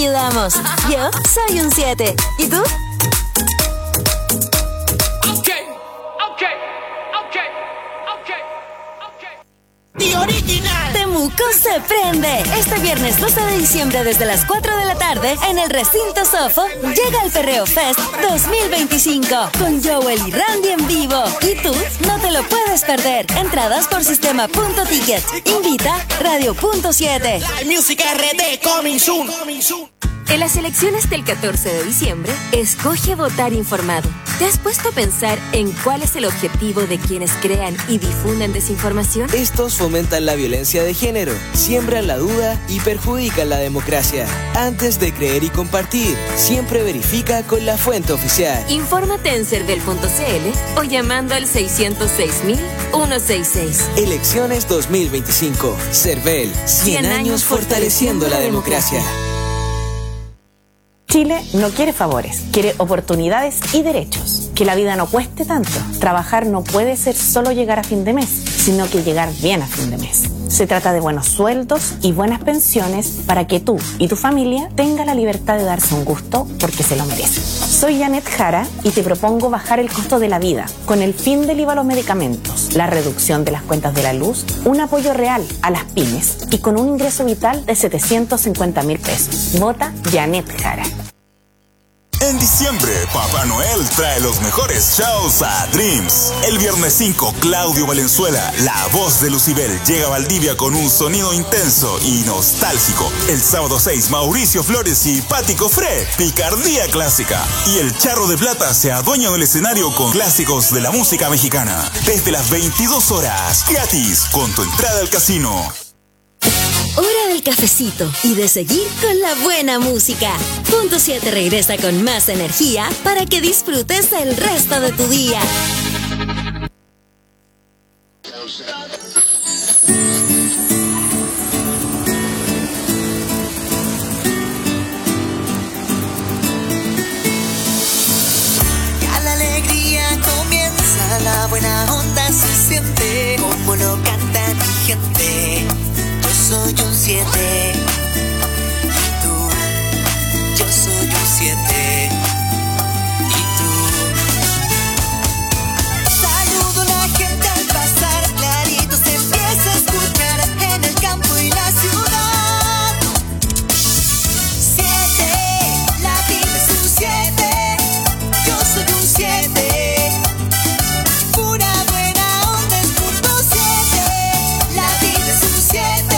ayudamos. Yo soy un 7. ¿Y tú? The Original. Temuco se prende. Este viernes 12 de diciembre desde las 4 de la tarde en el recinto Sofo llega el Perreo Fest 2025 con Joel y Randy en vivo. Y tú no te lo puedes perder. Entradas por sistema.ticket. Invita Radio.7. La música RD coming soon. En las elecciones del 14 de diciembre, escoge votar informado. ¿Te has puesto a pensar en cuál es el objetivo de quienes crean y difunden desinformación? Estos fomentan la violencia de género, siembran la duda y perjudican la democracia. Antes de creer y compartir, siempre verifica con la fuente oficial. Infórmate en cervel.cl o llamando al 606.166. Elecciones 2025. Cervel, 100 años fortaleciendo la democracia. Chile no quiere favores, quiere oportunidades y derechos. Que la vida no cueste tanto. Trabajar no puede ser solo llegar a fin de mes, sino que llegar bien a fin de mes. Se trata de buenos sueldos y buenas pensiones para que tú y tu familia tengan la libertad de darse un gusto porque se lo merecen. Soy Janet Jara y te propongo bajar el costo de la vida con el fin del IVA a los medicamentos, la reducción de las cuentas de la luz, un apoyo real a las pymes y con un ingreso vital de 750.000 pesos. Vota Janet Jara. En diciembre, Papá Noel trae los mejores shows a Dreams. El viernes 5, Claudio Valenzuela, la voz de Lucibel, llega a Valdivia con un sonido intenso y nostálgico. El sábado 6, Mauricio Flores y Patti Cofré, picardía clásica. Y el Charro de Plata se adueña del escenario con clásicos de la música mexicana. Desde las 22 horas, gratis, con tu entrada al casino. Hora del cafecito y de seguir con la buena música. Punto 7 regresa con más energía para que disfrutes el resto de tu día. Ya la alegría comienza, la buena onda se siente, como lo canta mi gente. Yo soy un 7 y tú, yo soy un 7 y tú. Saludo a la gente al pasar, clarito se empieza a escuchar en el campo y la ciudad. 7, la vida es un 7, yo soy un 7. Pura buena onda es punto 7, la vida es un 7.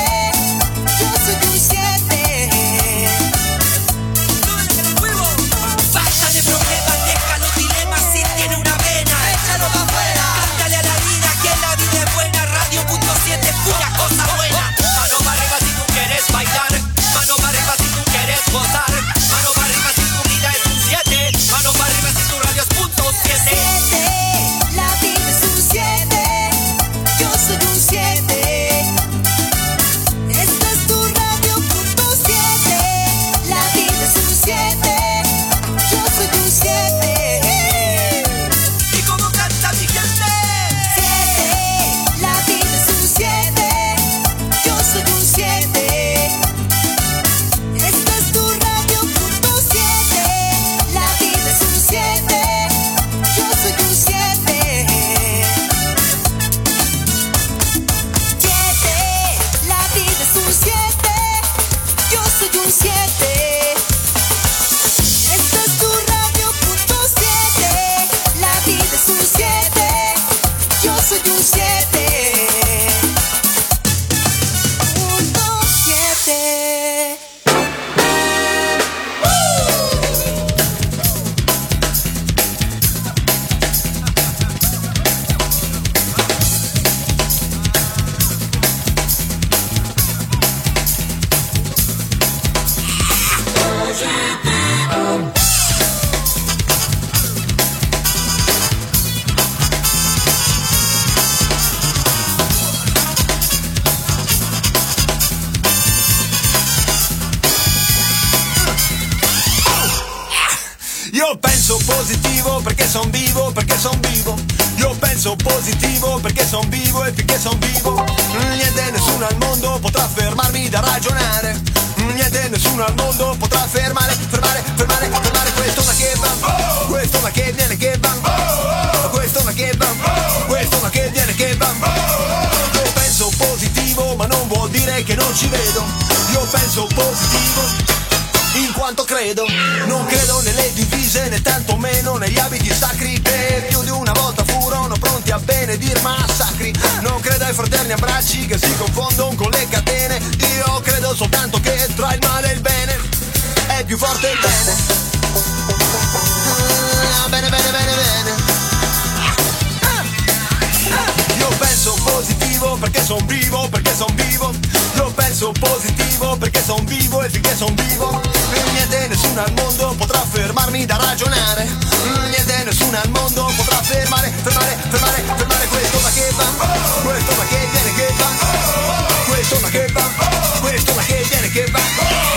Io penso positivo perché son vivo, perché son vivo. Io penso positivo perché son vivo e finché son vivo niente, nessuno al mondo potrà fermarmi da ragionare. Niente, nessuno al mondo potrà fermare quest'onda che va, quest'onda che viene che va, quest'onda che va, quest'onda che viene che va. Io penso positivo, ma non vuol dire che non ci vedo. Io penso positivo in quanto credo, non credo nelle divise né tantomeno negli abiti sacri che più di una volta furono pronti a benedir massacri. Non credo ai fraterni abbracci che si confondono con le catene. Io credo soltanto che tra il male e il bene è più forte il bene. Bene, bene, bene, bene. Io penso positivo perché son vivo, perché son vivo. Io penso positivo perché son vivo e finché son vivo niente, nessuno al mondo potrà fermarmi da ragionare. Niente, nessuno al mondo potrà fermare quest'onda che va, quest'onda che viene che va, quest'onda che va, quest'onda che viene che va.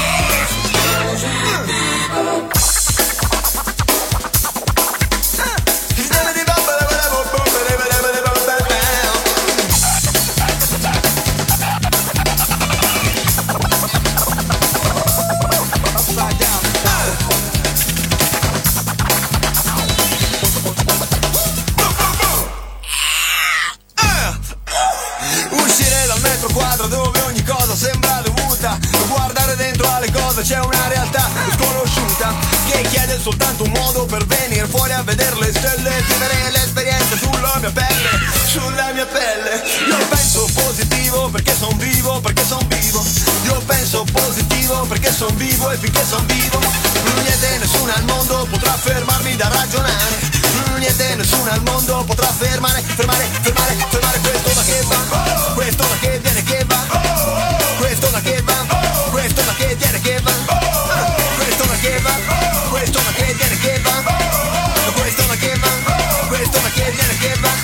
Dove ogni cosa sembra dovuta, guardare dentro alle cose c'è una realtà sconosciuta che chiede soltanto un modo per venire fuori a vedere le stelle, vivere l'esperienza sulla mia pelle. Io penso positivo perché son vivo, perché son vivo. Io penso positivo perché son vivo e finché son vivo niente, nessuno al mondo potrà fermarmi da ragionare. Niente, nessuno al mondo potrà fermare quest'onda che va, quest'onda che viene che va, quest'onda che va, quest'onda che viene che va, quest'onda che va, quest'onda che viene che va, quest'onda che va, quest'onda che viene che va.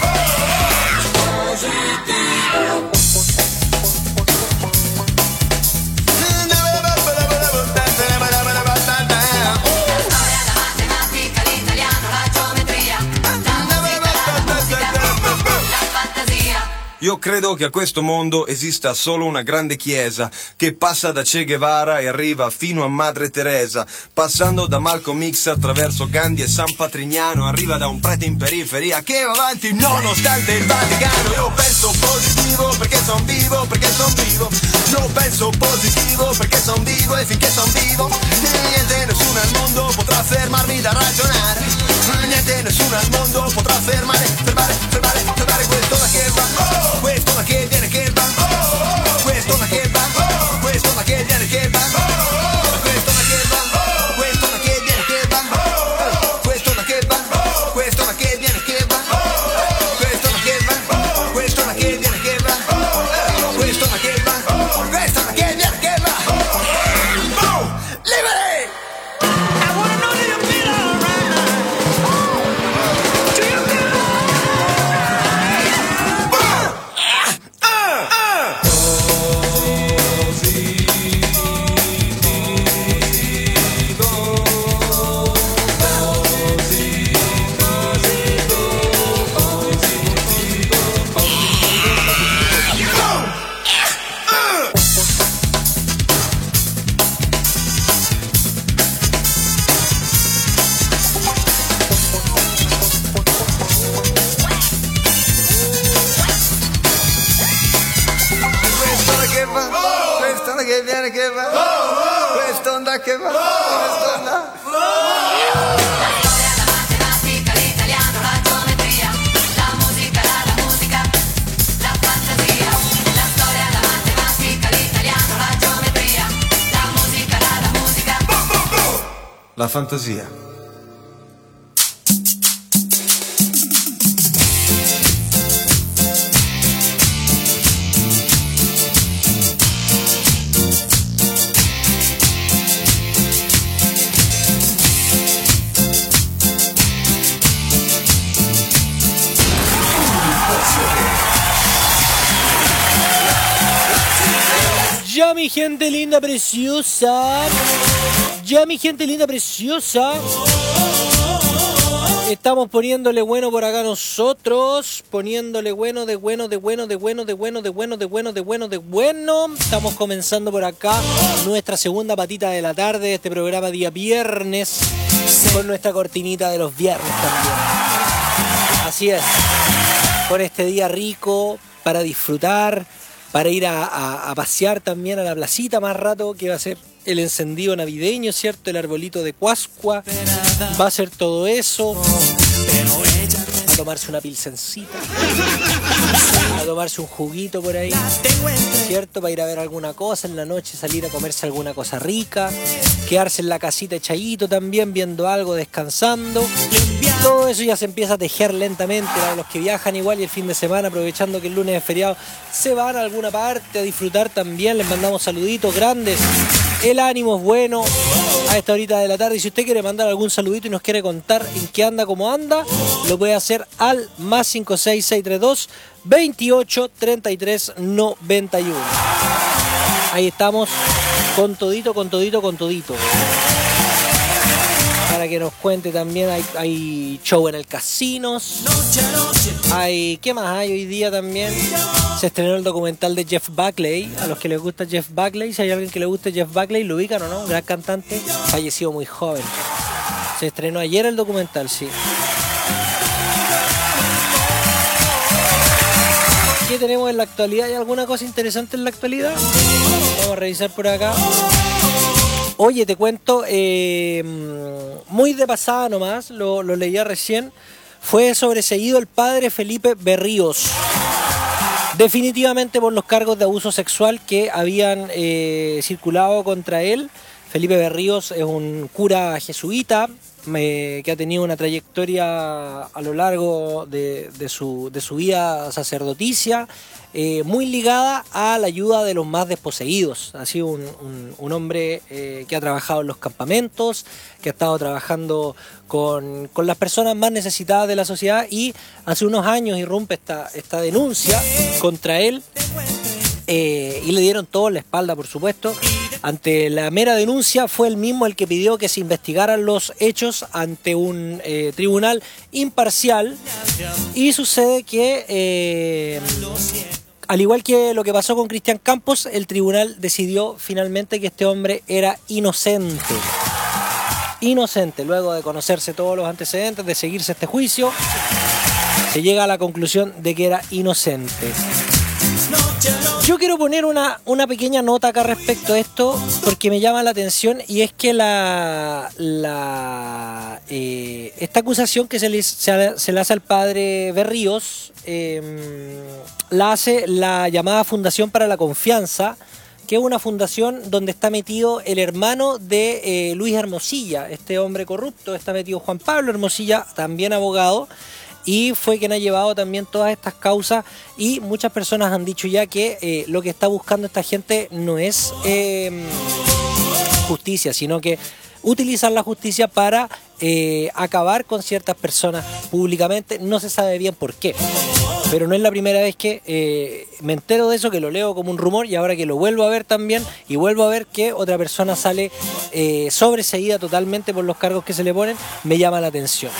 Io credo che a questo mondo esista solo una grande chiesa che passa da Che Guevara e arriva fino a Madre Teresa, passando da Malcolm X attraverso Gandhi e San Patrignano, arriva da un prete in periferia che va avanti nonostante il Vaticano. Io penso positivo perché son vivo, perché son vivo. Io penso positivo perché son vivo e finché son vivo niente, nessuno al mondo potrà fermarmi da ragionare. Niente, nessuno al mondo potrà fermare quest'onda che va, quest'onda che viene che va, quest'onda che va, quest'onda che viene che va, quest'onda che va, quest'onda che viene che va, quest'onda che va, quest'onda che viene che va, quest'onda che va, quest'onda che viene che va, quest'onda che va, quest'onda che viene che va. Liberi! I wanna know that you feel alright. Do you feel quest'onda che viene che va, quest'onda che va, quest'onda. La storia, la matematica, l'italiano, la geometria, la musica, la fantasia. La storia, la matematica, l'italiano, la geometria, la musica, La fantasia. Ya mi gente linda preciosa, ya mi gente linda preciosa, Estamos poniéndole bueno por acá nosotros, poniéndole bueno de bueno, de bueno, de bueno, de bueno, de bueno, de bueno, de bueno, de bueno. Estamos comenzando por acá nuestra segunda patita de la tarde, este programa día viernes, con nuestra cortinita de los viernes también. Así es, con este día rico para disfrutar, para ir a pasear también a la placita más rato, que va a ser el encendido navideño, ¿cierto? El arbolito de Pascua, va a ser todo eso. A tomarse una pilsencita, a tomarse un juguito por ahí, ¿cierto? Para ir a ver alguna cosa en la noche, salir a comerse alguna cosa rica, quedarse en la casita echadito también, viendo algo, descansando. Todo eso ya se empieza a tejer lentamente. Para los que viajan igual y el fin de semana, aprovechando que el lunes es feriado, se van a alguna parte a disfrutar también. Les mandamos saluditos grandes. El ánimo es bueno a esta horita de la tarde. Y si usted quiere mandar algún saludito y nos quiere contar en qué anda, cómo anda, lo puede hacer al más 56632 28 33 91. Ahí estamos con todito. Para que nos cuente también, hay show en el Casinos. ¿Qué más hay hoy día también? Se estrenó el documental de Jeff Buckley. A los que les gusta Jeff Buckley, si hay alguien que le guste Jeff Buckley, lo ubican o no, un gran cantante, fallecido muy joven. Se estrenó ayer el documental, sí. ¿Qué tenemos en la actualidad? ¿Hay alguna cosa interesante en la actualidad? Vamos a revisar por acá. Oye, te cuento, muy de pasada nomás, lo leía recién, fue sobreseído el padre Felipe Berríos, definitivamente por los cargos de abuso sexual que habían circulado contra él. Felipe Berríos es un cura jesuita que ha tenido una trayectoria a lo largo de su vida sacerdoticia, muy ligada a la ayuda de los más desposeídos. Ha sido un hombre que ha trabajado en los campamentos, que ha estado trabajando con las personas más necesitadas de la sociedad, y hace unos años irrumpe esta denuncia contra él. Y le dieron todo en la espalda, por supuesto. Ante la mera denuncia, fue él mismo el que pidió que se investigaran los hechos ante un tribunal imparcial. Y sucede que, al igual que lo que pasó con Cristian Campos, el tribunal decidió finalmente que este hombre era inocente. Inocente, luego de conocerse todos los antecedentes, de seguirse este juicio, se llega a la conclusión de que era inocente. Yo quiero poner una pequeña nota acá respecto a esto, porque me llama la atención, y es que esta acusación que se le hace al padre Berríos, la hace la llamada Fundación para la Confianza, que es una fundación donde está metido el hermano de Luis Hermosilla, este hombre corrupto. Está metido Juan Pablo Hermosilla, también abogado, y fue quien ha llevado también todas estas causas. Y muchas personas han dicho ya que lo que está buscando esta gente no es justicia, sino que utilizar la justicia para acabar con ciertas personas públicamente. No se sabe bien por qué, pero no es la primera vez que me entero de eso, que lo leo como un rumor, y ahora que lo vuelvo a ver también, y vuelvo a ver que otra persona sale sobreseída totalmente por los cargos que se le ponen, me llama la atención.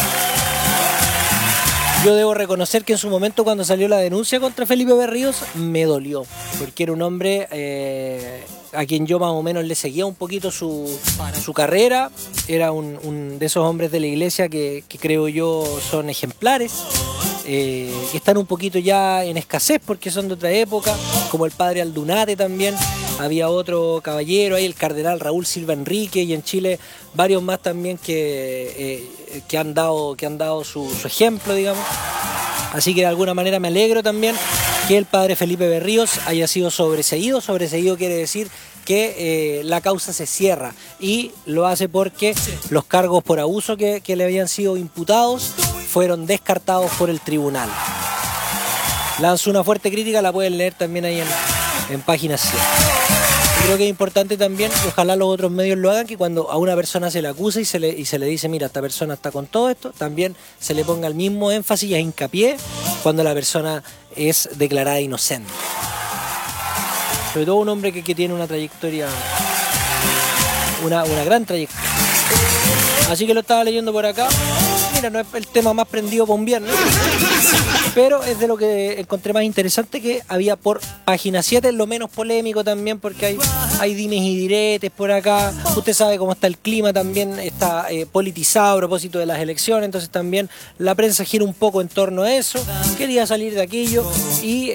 Yo debo reconocer que en su momento, cuando salió la denuncia contra Felipe Berríos, me dolió, porque era un hombre a quien yo más o menos le seguía un poquito su carrera. Era un de esos hombres de la iglesia que creo yo son ejemplares, que están un poquito ya en escasez porque son de otra época, como el padre Aldunate también. Había otro caballero ahí, el cardenal Raúl Silva Enrique, y en Chile varios más también que han dado su ejemplo, digamos. Así que de alguna manera me alegro también que el padre Felipe Berríos haya sido sobreseído. Sobreseído quiere decir que la causa se cierra, y lo hace porque los cargos por abuso que le habían sido imputados fueron descartados por el tribunal. Lanzó una fuerte crítica, la pueden leer también ahí en página 100. Creo que es importante también, y ojalá los otros medios lo hagan, que cuando a una persona se le acusa y se le dice, mira, esta persona está con todo esto, también se le ponga el mismo énfasis y hincapié cuando la persona es declarada inocente. Sobre todo un hombre que tiene una trayectoria, una gran trayectoria. Así que lo estaba leyendo por acá. mira, no es el tema más prendido para un viernes, pero es de lo que encontré más interesante que había por página 7, lo menos polémico también, porque hay dimes y diretes por acá. Usted sabe cómo está el clima, también está politizado a propósito de las elecciones, entonces también la prensa gira un poco en torno a eso. Quería salir de aquello y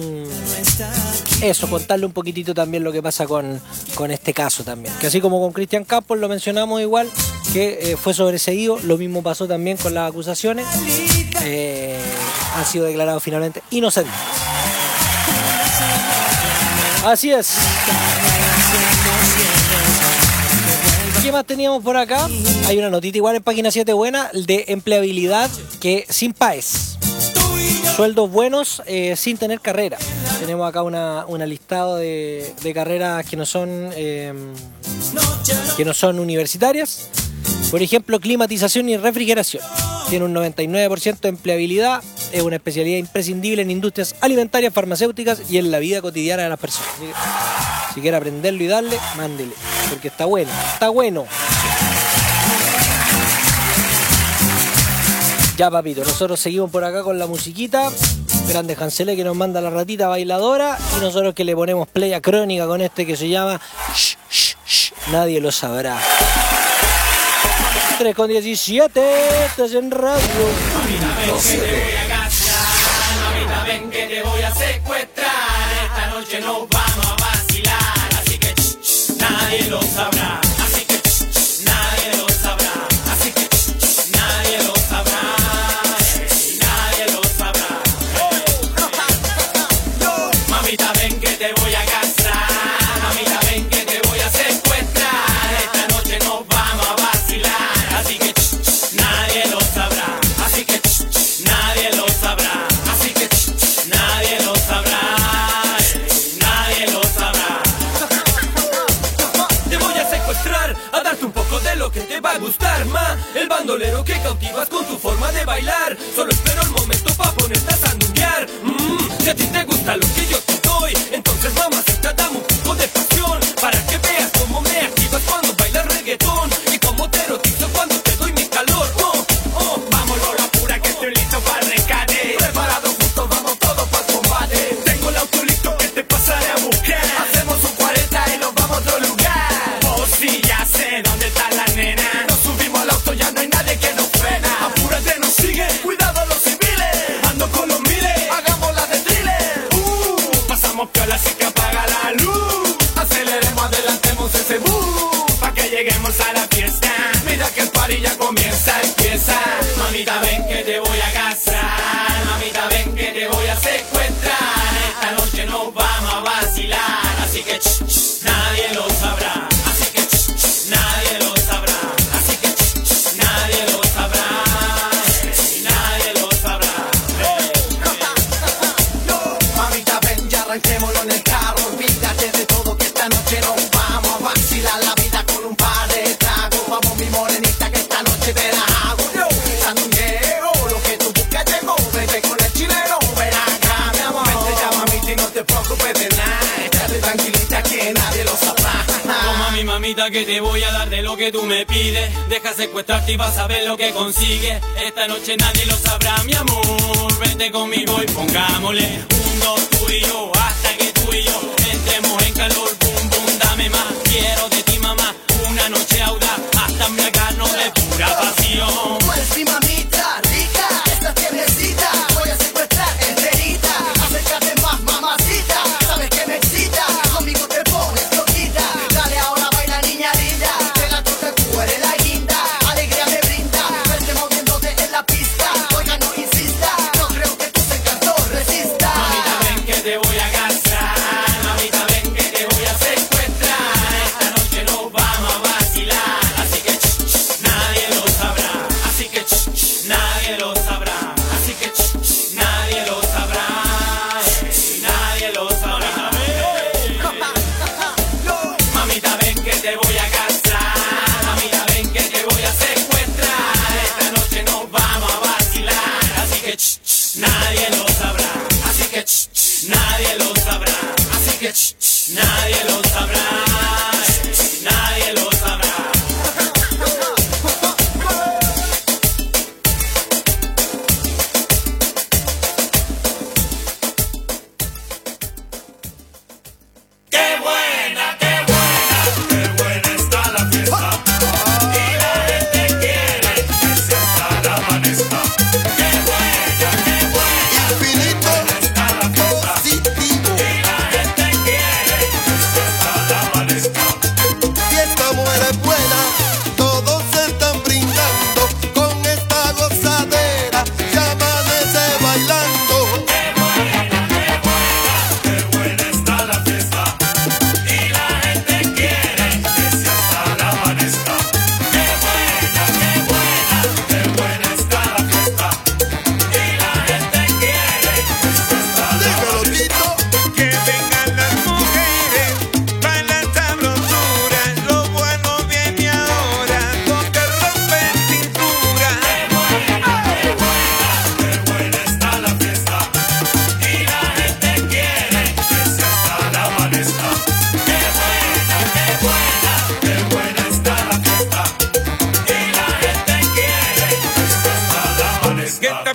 eso, contarle un poquitito también lo que pasa con este caso también, que así como con Cristian Campos lo mencionamos igual, que fue sobreseído, lo mismo pasó también con las acusaciones, han sido declarados finalmente inocentes. Así es. ¿Qué más teníamos por acá? Hay una notita igual en página 7 buena, de empleabilidad que sin PAES. Sueldos buenos sin tener carrera. Tenemos acá una listado de carreras que no son universitarias. Por ejemplo, climatización y refrigeración. Tiene un 99% de empleabilidad. Es una especialidad imprescindible en industrias alimentarias, farmacéuticas y en la vida cotidiana de las personas. Así que, si quiere aprenderlo y darle, mándele. Porque está bueno, está bueno. Ya, papito, nosotros seguimos por acá con la musiquita. Grande Hanselé que nos manda la ratita bailadora. Y nosotros que le ponemos play a Crónica con este que se llama Shh, shh, shh, nadie lo sabrá. 3:17, estás en radio. Mamita, ven que te voy a secuestrar. Esta noche nos vamos a vacilar. Así que nadie lo sabrá. Así que nadie lo sabrá. Así que nadie lo sabrá. Nadie lo sabrá. Mamita, ven que te voy a castrar. Mamita, ven que te voy a secuestrar. Esta noche nos vamos a vacilar. Así que nadie lo sabrá. Así que nadie lo sabrá. Así que nadie lo sabrá. Nadie lo sabrá. Te voy a secuestrar, a darte un poco de lo que te va a gustar, ma. El bandolero que cautivas con tu forma de bailar. Solo espero el momento pa' ponerte a sandunguear. Si a ti te gusta lo que yo te doy, entonces mamacita dame un poco de pasión, para que veas cómo me activas cuando bailas reggaetón y cómo te erotizo cuando te doy mi calor. Vámonos la pura que estoy listo para el rescate. Preparado juntos, vamos todos para el combate. Tengo el auto listo que te pasaré a buscar. Hacemos un 40 y nos vamos a otro lugar. Oh sí, ya sé dónde está la nena. Nos subimos al auto, ya no hay nadie que nos frena. Apúrate, nos sigue, cuidado los civiles. Ando con los miles, hagamos la de thriller. Pasamos piola así que apaga la luz. Aceleremos, adelantemos ese bus, pa' que lleguemos a la fiesta. Mira que el party ya comienza, empieza. Mamita, ven que te voy a castrar. Mamita, ven que te voy a secuestrar. Esta noche nos vamos a vacilar. Así que nadie lo sabrá. Así que nadie lo sabrá. Así que nadie lo sabrá. Nadie lo sabrá. Mamita, ven, ya arranquémoslo en el carro. Olvídate de todo que esta noche nos vamos a vacilar la vida con un par de tragos. Vamos, mi morenita, que esta noche te la hago yo. Sandungueo, lo que tú buscas llegó. Vete con el chileno, ven acá, mi amor. Vente ya, mamita, y no te preocupes de nada. Estate tranquilita que nadie lo sabrá. Toma, mi mamita, que te voy a dar de lo que tú me pides. Deja secuestrarte y vas a ver lo que consigues. Esta noche nadie lo sabrá, mi amor. Vente conmigo y pongámosle 1, 2, tú y yo, hasta que tú y yo entremos en calor. Boom, boom, dame más. Quiero de ti, mamá, una noche audaz, hasta embriagarnos de pura pasión. Tú eres mi mamita rica, esta tiernecita voy a secuestrar enterita. Acércate más, mamacita, sabes que me excita. Conmigo te pones loquita. Dale ahora, baila, niña linda. Pega toca, tú eres la guinda. Alegría me brinda, verte moviéndote en la pista. Oiga, no insista, no creo que tú se encantó, resista. Mamita, ven que te voy a castrar. Mamita, ven que te voy a secuestrar. Esta noche nos vamos a vacilar. Así que nadie lo sabrá. Así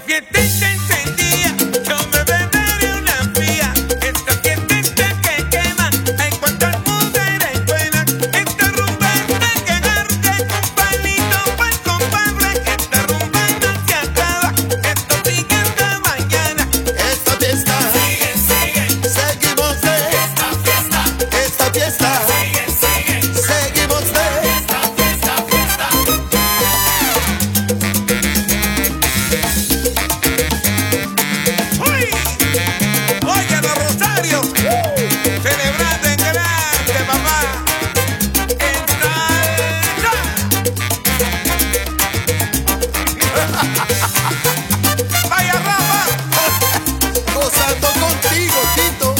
fiesta está encendida, yo me beberé una fría. Esta fiesta que quema, en cuantas mujeres buenas. Esta rumba está que arde, un palito pa'l compadre. Esta rumba no se acaba, esto sigue hasta mañana. Esta fiesta sigue, sigue, seguimos de esta fiesta, sigue, sigue, seguimos de esta fiesta, ¡Uy! Oye, los Rosarios, celebrando en grande, papá. En salsa. Vaya Rafa, gozando contigo, Tito.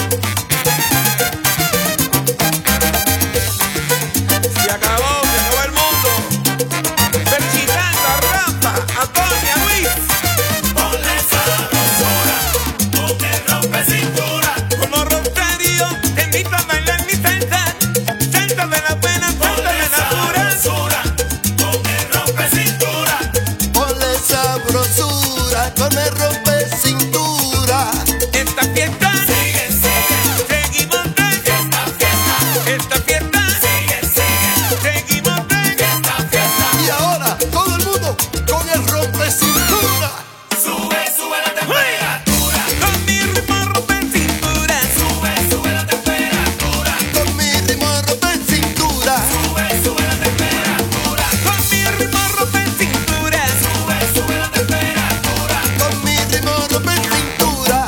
se acabó el mundo. Felicitando a Rafa, a Tony, a Luis. Ponle sabrosura, ponle rompe cintura. Como Rosario, te invito a bailar mi salsa. Salsa de la buena, salsa de la pura. Sabrosura, ponle rompe cintura. Ponle sabrosura, ponle rompe cintura. Esta fiesta Sigue, sigue, seguimos de esta fiesta. esta fiesta Sigue, sigue, seguimos de esta fiesta. Y ahora todo el mundo con el rompe cintura. Sube, sube la temperatura. con mi ritmo rompe cintura. Sube, sube la temperatura. Con mi ritmo rompe cintura. Sube, sube la temperatura. Con mi ritmo rompe cintura. Sube, sube la temperatura. Con mi ritmo rompe cintura.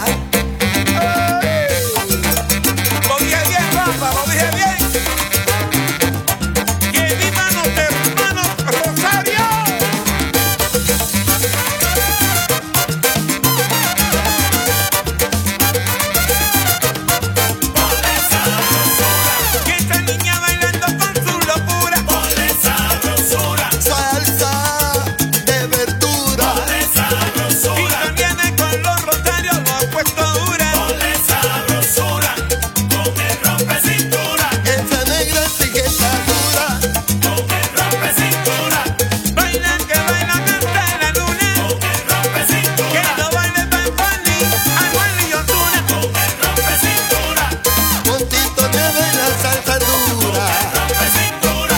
Lo dije bien, Rafa, lo dije bien. Que vivan los hermanos Rosario. Ponle sabrosura. Que esta niña bailando con su locura. Ponle sabrosura. Salsa de verdura. Ponle Y sabrosura. también con los Rosarios lo ha puesto dura. Ponle sabrosura. Ponle rompe cintura. Esa negra sí que está dura. Ponle rompe cintura. Baila que baila hasta la luna. Ponle rompe Que cintura. no baile Bad Bunny, Anuel y Ozuna. Ponle rompe cintura. Con Tito Nieves la salsa dura. Rompe cintura.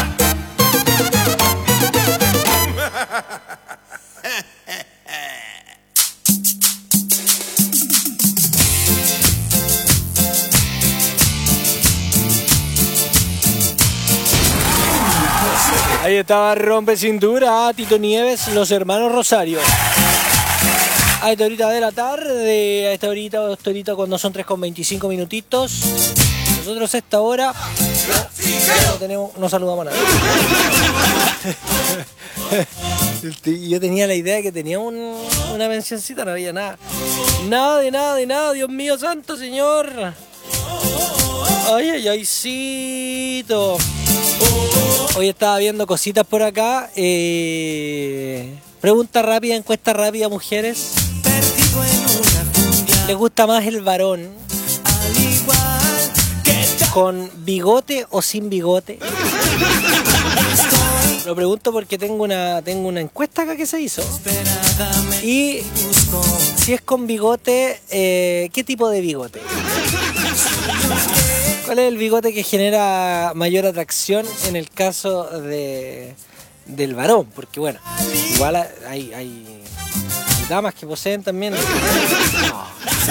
Ahí estaba Rompe Cintura, Tito Nieves, los hermanos Rosario. A esta horita de la tarde, a esta horita cuando son 3:25 minutitos. Nosotros a esta hora no saludamos a nadie. Yo tenía la idea de que tenía una mencioncita, no había nada. Nada de nada, Dios mío, santo señor. Ay, ay, ay, cito. Hoy estaba viendo cositas por acá. Pregunta rápida, encuesta rápida, mujeres. ¿Les gusta más el varón con bigote o sin bigote? Lo pregunto porque tengo una encuesta acá que se hizo. Y si es con bigote, ¿qué tipo de bigote? ¿Cuál es el bigote que genera mayor atracción en el caso del varón? Porque bueno, igual hay damas que poseen también. No.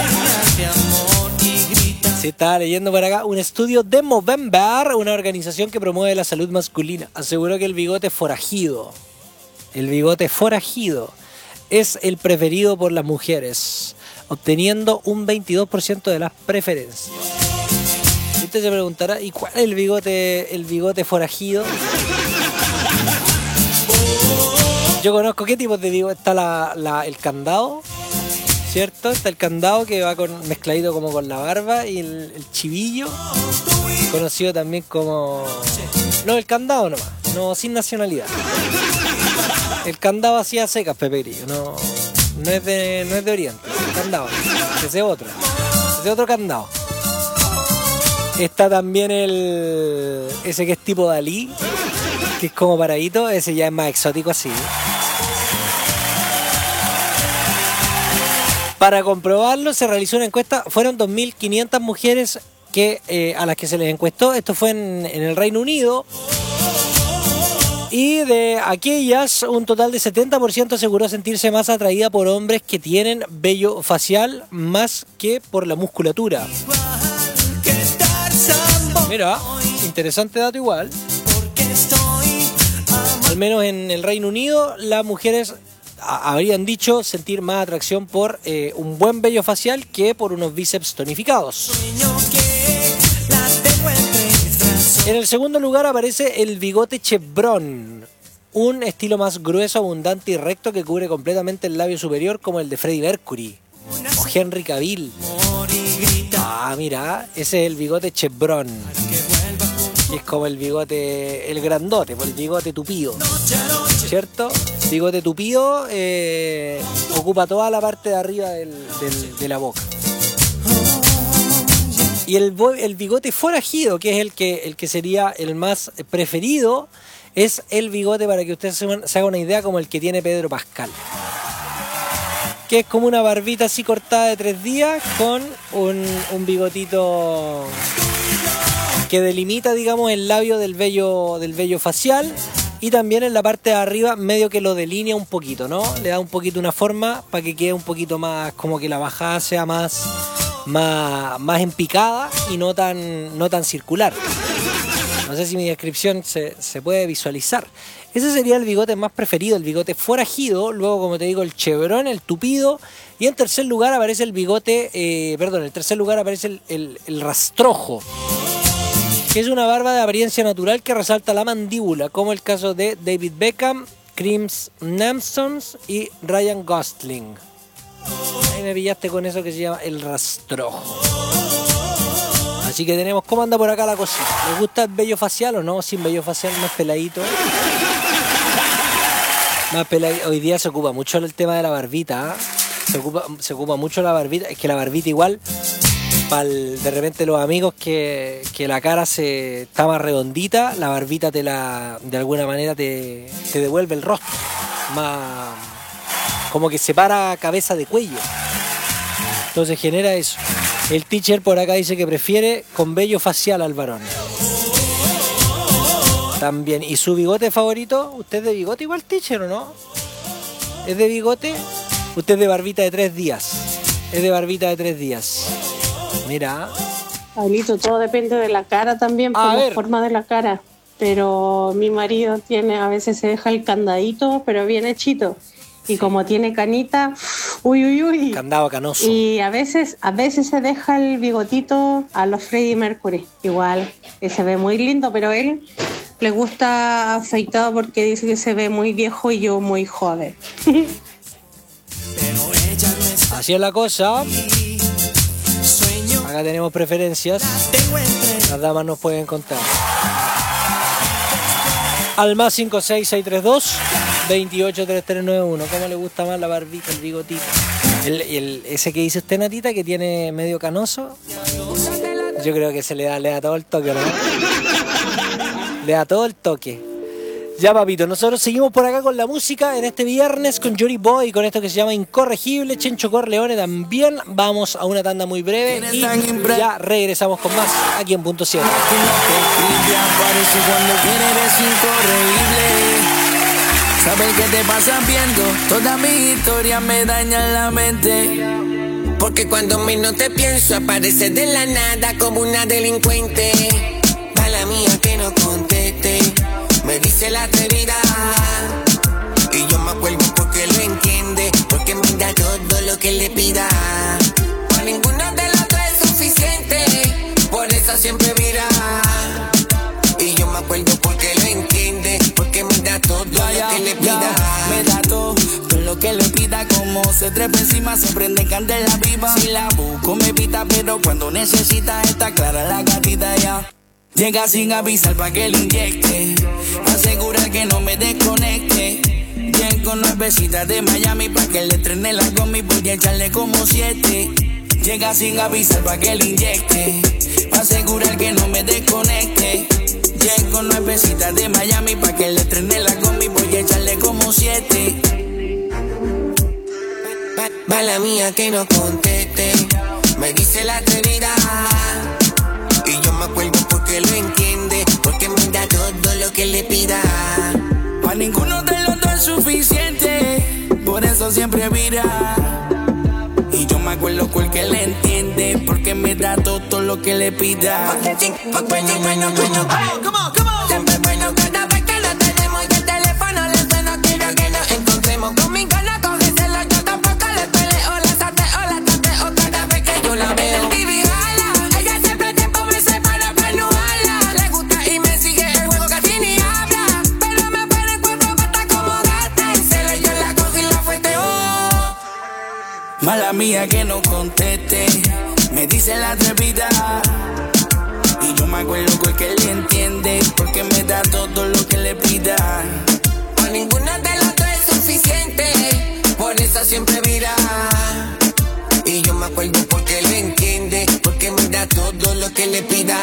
Se estaba leyendo por acá un estudio de Movember, una organización que promueve la salud masculina. Aseguró que el bigote forajido es el preferido por las mujeres, obteniendo un 22% de las preferencias. Usted se preguntará, ¿y cuál es el bigote forajido? Yo conozco qué tipos de bigote. Está el candado, ¿cierto? Está el candado que va mezcladito como con la barba, y el chivillo, conocido también como... No, el candado nomás, no, sin nacionalidad. El candado hacía secas, Pepe Grillo, no es de Oriente, el candado, ese es otro candado. Está también ese que es tipo Dalí, que es como paradito, ese ya es más exótico así. Para comprobarlo se realizó una encuesta, fueron 2.500 mujeres a las que se les encuestó, esto fue en el Reino Unido, y de aquellas un total de 70% aseguró sentirse más atraída por hombres que tienen vello facial más que por la musculatura. Mira, interesante dato igual. Al menos en el Reino Unido las mujeres habrían dicho sentir más atracción por un buen vello facial que por unos bíceps tonificados. En el segundo lugar aparece el bigote chevron, un estilo más grueso, abundante y recto que cubre completamente el labio superior, como el de Freddie Mercury o Henry Cavill. Ah, mira, ese es el bigote chevron. Es como el bigote, el grandote, el bigote tupido, ¿cierto? Bigote tupido ocupa toda la parte de arriba de la boca. Y el bigote forajido, que es el que sería el más preferido, es el bigote, para que usted se haga una idea, como el que tiene Pedro Pascal. Que es como una barbita así cortada de 3 días con un bigotito que delimita, digamos, el labio del vello facial, y también en la parte de arriba medio que lo delinea un poquito, ¿no? Le da un poquito una forma para que quede un poquito más, como que la bajada sea más empicada y no tan circular. No sé si mi descripción se puede visualizar. Ese sería el bigote más preferido, el bigote forajido. Luego, como te digo, el chevron, el tupido. Y en tercer lugar aparece el bigote, en tercer lugar aparece el rastrojo, que es una barba de apariencia natural que resalta la mandíbula, como el caso de David Beckham, Chris Namson y Ryan Gosling. Ahí me pillaste con eso que se llama el rastrojo. Así que tenemos, ¿cómo anda por acá la cosita? ¿Les gusta el vello facial o no? Sin vello facial, más peladito. Hoy día se ocupa mucho el tema de la barbita, ¿eh? Se ocupa mucho la barbita. Es que la barbita igual, de repente los amigos que la cara está más redondita, la barbita de alguna manera te devuelve el rostro. Más como que separa cabeza de cuello. Entonces genera eso. El teacher por acá dice que prefiere con vello facial al varón. También. ¿Y su bigote favorito? ¿Usted es de bigote igual, teacher, o no? ¿Es de bigote? Usted es de barbita de 3 días. Es de barbita de 3 días. Mira. Pablito, todo depende de la cara también, por la forma de la cara. Pero mi marido a veces se deja el candadito, pero bien hechito. Y como tiene canita, uy. Candado canoso. Y a veces se deja el bigotito a los Freddie Mercury. Igual, que se ve muy lindo, pero él le gusta afeitado porque dice que se ve muy viejo y yo muy joven. Así es la cosa. Acá tenemos preferencias. Las damas nos pueden contar. Al más 56632 283391. ¿Cómo le gusta más la barbita, el bigotito? Ese que dice usted, Natita, que tiene medio canoso, yo creo que se le da todo el toque, ¿no? Le da todo el toque. Ya, papito, nosotros seguimos por acá con la música en este viernes con Jory Boy, con esto que se llama Incorregible. Chencho Corleone también. Vamos a una tanda muy breve y ya regresamos con más aquí en Punto 7. Sabes qué te pasa viendo, toda mi historia me daña la mente. Porque cuando menos te pienso aparece de la nada como una delincuente. Mala mía que no conteste, me dice la atrevida. Y yo me acuerdo porque lo entiende, porque me da todo lo que le pida. Por ninguno de los dos es suficiente, por eso siempre mira. Y yo me acuerdo porque lo entiende, porque me da todo lo que le pida. Me da todo lo que le pida, como se trepa encima, se prende candela viva. Si la busco me pita, pero cuando necesita está clara la gatita ya. Llega sin avisar pa' que le inyecte, asegura que no me desconecte. Llego nuevecitas de Miami pa' que le estrene la gomi, voy a echarle como 7. Llega sin avisar pa' que le inyecte, asegurar que no me desconecte. Llego nuevecitas de Miami pa' que le estrene la gomi, voy a echarle como 7. Mala mía que no conteste, me dice la atrevida. Y yo me acuerdo porque lo entiende, porque me da todo lo que le pida. Pa' ninguno de los dos es suficiente, por eso siempre vira. Y yo me acuerdo porque le entiende, porque me da todo lo que le pida. Bueno, siempre bueno cada vez que lo tenemos y el teléfono le suena. Quiero que nos encontremos, conmigo no cógeselo. Yo tampoco le peleo, la sateo cada vez que yo la veo. El TV jala, ella siempre tiempo me separa para no hablar. Le gusta y me sigue el juego, casi ni habla. Pero me pone en cuatro patas como gata. Y se le yo la cojo y la fueteo. Mala mía que no conteste, me dice la atrevida. Y yo me acuerdo porque le entiende, porque me da todo lo que le pida. Por ninguno de los dos es suficiente, por eso siempre vira. Y yo me acuerdo porque lo entiende, porque me da todo lo que le pida.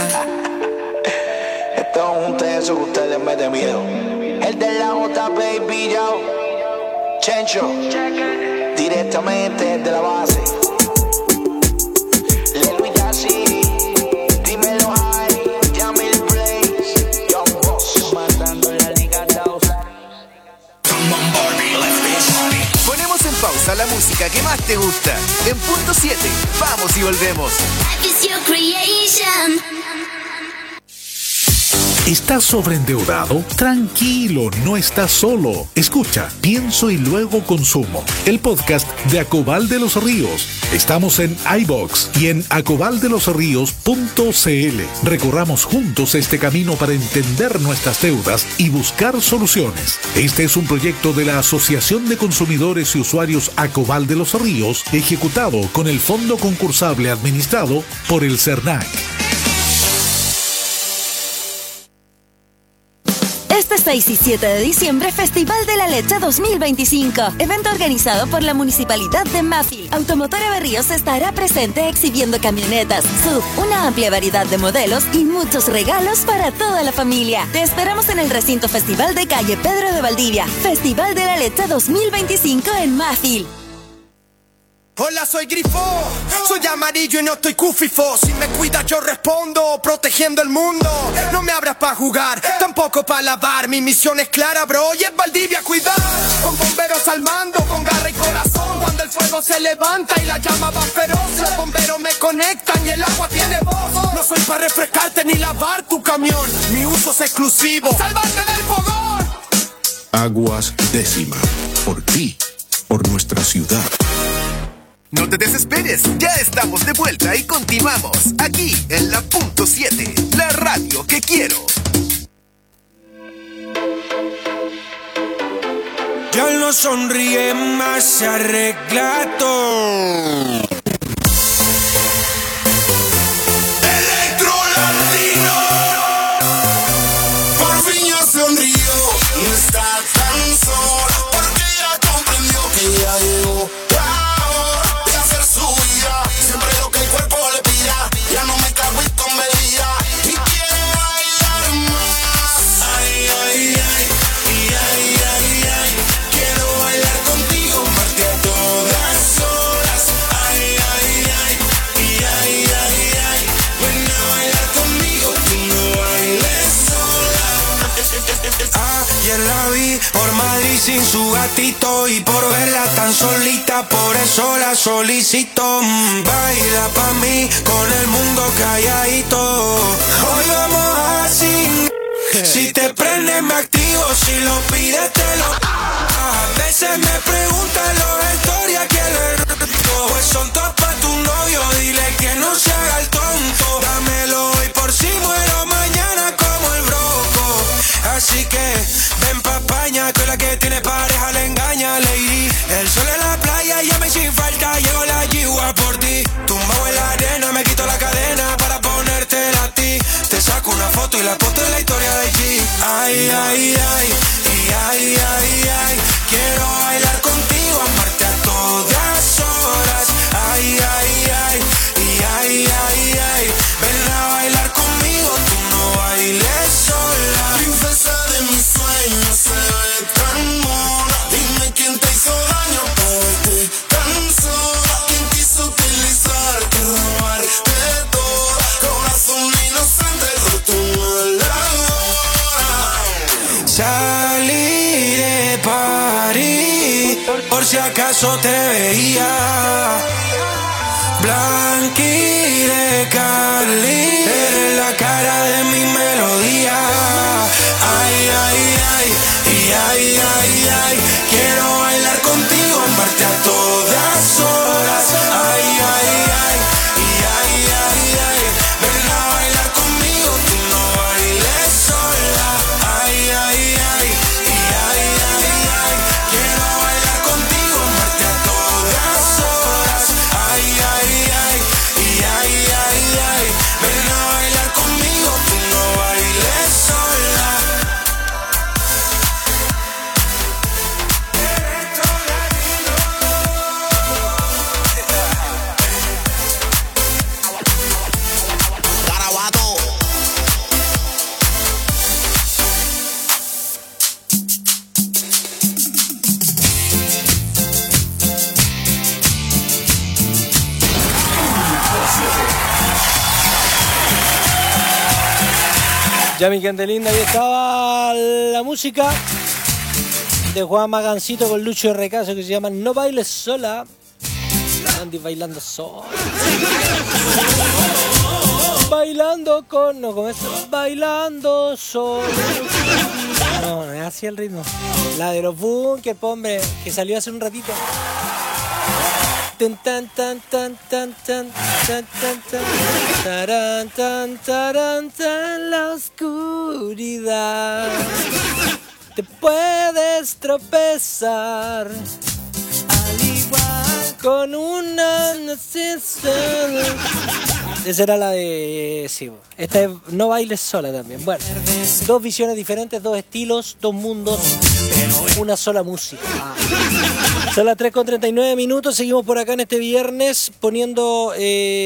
Esto es un teso que ustedes meten miedo. El de la J, baby, yo. Chencho, directamente de la base. Lelo y Yassi, dímelo ahí, Yamil Blaze, Young Boss, matando la Liga 2. Ponemos en pausa la música que más te gusta. En punto 7, vamos y volvemos. ¿Estás sobreendeudado? Tranquilo, no estás solo. Escucha, Pienso y Luego Consumo, el podcast de Acobal de los Ríos. Estamos en iVoox y en acobaldelosríos.cl. Recorramos juntos este camino para entender nuestras deudas y buscar soluciones. Este es un proyecto de la Asociación de Consumidores y Usuarios Acobal de los Ríos, ejecutado con el Fondo Concursable administrado por el CERNAC. Este 6 y 7 de diciembre, Festival de la Leche 2025. Evento organizado por la Municipalidad de Mafil. Automotora Berríos estará presente exhibiendo camionetas, SUV, una amplia variedad de modelos y muchos regalos para toda la familia. Te esperamos en el recinto Festival de calle Pedro de Valdivia. Festival de la Leche 2025 en Mafil. Hola, soy Grifo, soy amarillo y no estoy cufifo. Si me cuidas yo respondo, protegiendo el mundo. No me abras pa' jugar, tampoco pa' lavar. Mi misión es clara, bro, y es Valdivia cuidar. Con bomberos al mando, con garra y corazón. Cuando el fuego se levanta y la llama va feroz, los bomberos me conectan y el agua tiene voz. No soy pa' refrescarte ni lavar tu camión, mi uso es exclusivo, salvarte del fogón. Aguas Décima, por ti, por nuestra ciudad. No te desesperes, ya estamos de vuelta y continuamos aquí en la punto 7, la radio que quiero. Ya no sonríe más, se arregla todo. Por fin ya sonrió, no está tan sola, porque ya comprendió que ya llegó la hora de hacer su vida. Siempre lo que el cuerpo le pida, ya no me cago y con medida, y quiere bailar más. Ay, ay, ay, ay, ay, ay, quiero bailar contigo, amarte a todas horas. Ay, ay, ay, ay, ay, ay, ven a bailar conmigo, tú no bailes sola. Ayer la vi por Madrid sin su gatito, y por verla tan solita, por eso la solicito. Baila pa' mí con el mundo calladito. Hoy vamos así. Si te prende me activo, si lo pides te lo. A veces me preguntan los historias que le pues son todas pa' tu novio, dile que no se haga el tonto. Dámelo hoy por si muero mañana como el broco. Así que ven pa' España, que la que tiene pareja le engaña, lady. El sol en la playa, llame sin falta, llego la yigua por ti. Tumbado en la arena, me quito la cadena para ponértela a ti. Te saco una foto y la foto en la historia de G. Ay, ay, ay, y ay, ay, ay, quiero bailar contigo, amarte a todas horas. Ay, ay, ay, y ay, ay, ay, ven a bailar conmigo, tú no bailes sola. Princesa de mis sueños, se ve tan mona. Dime quién te hizo daño para verte tan Por si acaso te veía Blanqui de Cali, eres la cara de mi melodía. Ay, ay, ay, y ay, ay, ay, quiero bailar contigo, amarte a todas horas. Ay, ay, ay, y ay, ay, ay, ven a bailar conmigo, tú no bailes sola. Ay, ay, ay, y ay, ay, ay, quiero bailar contigo, amarte a todas horas. Ay, ay, ay, y ay, ay, ay, ven a bailar conmigo, tú no bailes sola. Garabato. Ya mi gente linda, ahí estaba la música de Juan Magancito con Lucho Recaso que se llama No bailes sola. Andy bailando sola. Bailando con... No, ¿cómo es? Bailando solo. No, no es así el ritmo. La de los Bunkers, hombre, que salió hace un ratito. Tan tan tan tan tan tan tan tan tan taran tan taran tan la oscuridad. Te puedes tropezar al igual con una necesidad. Esa era la de... Sí, esta es No bailes sola también. Bueno, dos visiones diferentes, dos estilos, dos mundos, una sola música. Son las 3:39. Seguimos por acá en este viernes poniendo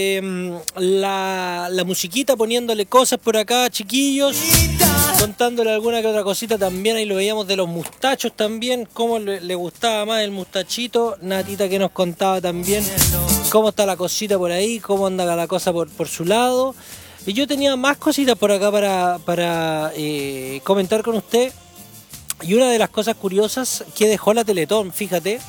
la musiquita, poniéndole cosas por acá, chiquillos. Contándole alguna que otra cosita también. Ahí lo veíamos de los mustachos también. Cómo le gustaba más el mustachito. Natita que nos contaba también cómo está la cosita por ahí, cómo anda la cosa por su lado. Y yo tenía más cositas por acá para comentar con usted. Y una de las cosas curiosas que dejó la Teletón, fíjate,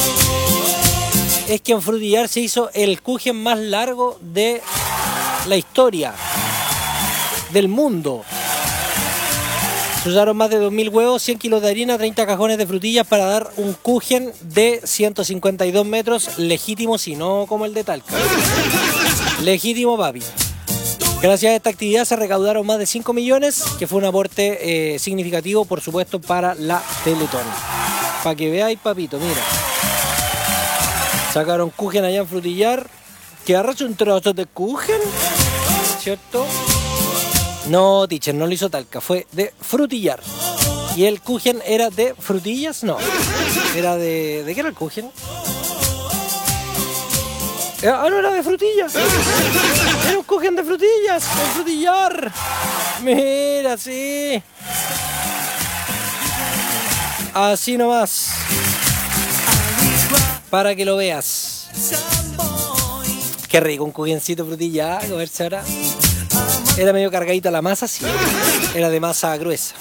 es que en Frutillar se hizo el kuchen más largo de la historia del mundo. Se usaron más de 2.000 huevos, 100 kilos de harina, 30 cajones de frutillas para dar un kuchen de 152 metros, legítimo, si no como el de Talca. Legítimo, papi. Gracias a esta actividad se recaudaron más de 5 millones, que fue un aporte significativo, por supuesto, para la Teletón. Para que veáis, papito, mira. Sacaron kuchen allá en Frutillar. Que arracha un trozo de kuchen, ¿cierto? No, teacher, no lo hizo Talca, fue de Frutillar. ¿Y el kuchen era de frutillas? No. Era de... ¿De qué era el kuchen? Ah, no, era de frutillas. Era un kuchen de frutillas, de Frutillar. Mira, sí. Así nomás. Para que lo veas. Qué rico, un kuchencito de frutillas, a comerse ahora. Era medio cargadita la masa, sí. Era de masa gruesa.